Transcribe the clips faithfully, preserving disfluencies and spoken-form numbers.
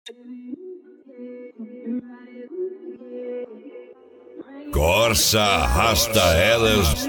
Corsa arrasta elas.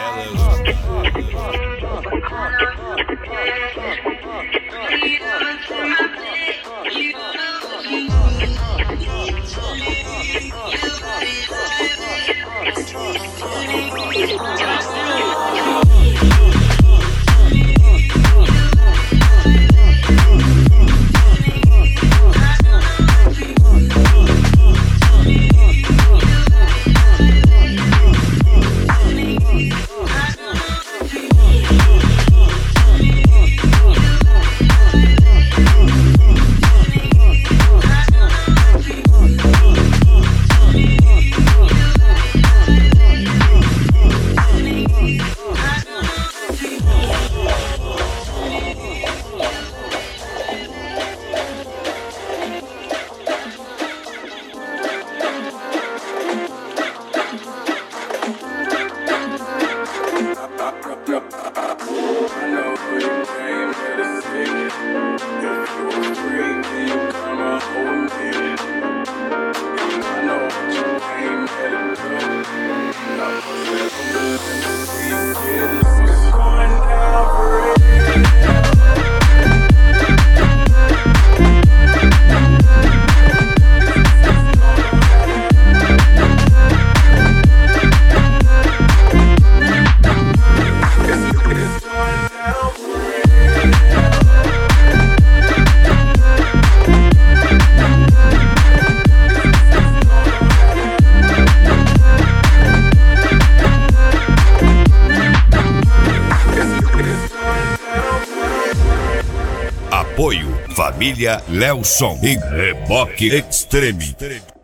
Apoio Família Lelson e Reboque Extreme.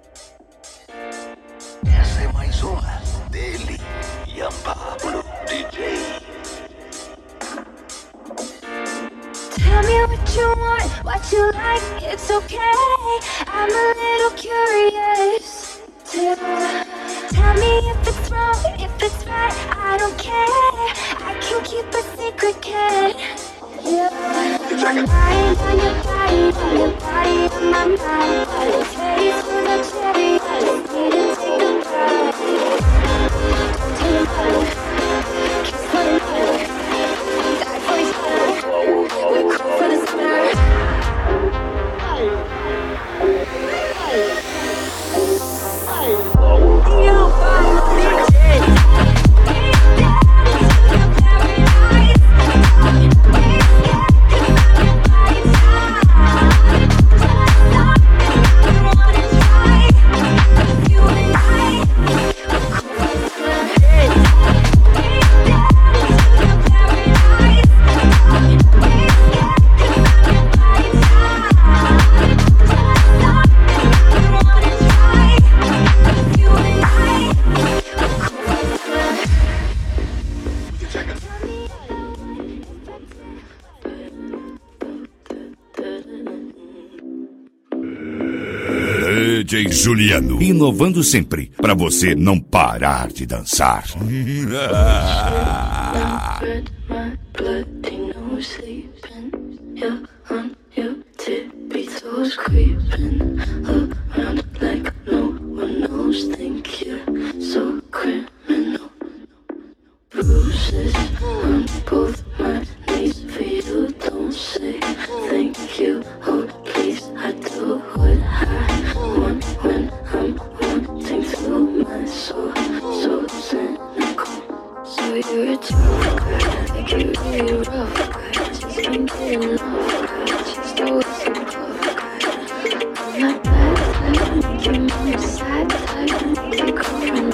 Essa é mais uma dele, Ian Pablo D J. Tell me what you want, what you like, it's okay. I'm a little curious too. Tell me if it's wrong, if it's right, I don't care. I can keep a secret, kid. Yeah, my mind on your body, on your body on my mind. Taste for the cherry, I just need to take a bite. Don't tell your body, kiss for the night. Die for each other, we're cool for the summer. Yo, Pablo D J. D J Juliano, inovando sempre, pra você não parar de dançar. Bruises on both my knees for you, don't say thank you, oh please, I do what I want when I'm wanting through my soul, so cynical. So you're a tough guy, like you're really rough guy, just can't get enough guy, just always a tough guy. I'm not bad type, make your mom sad type, make your girlfriend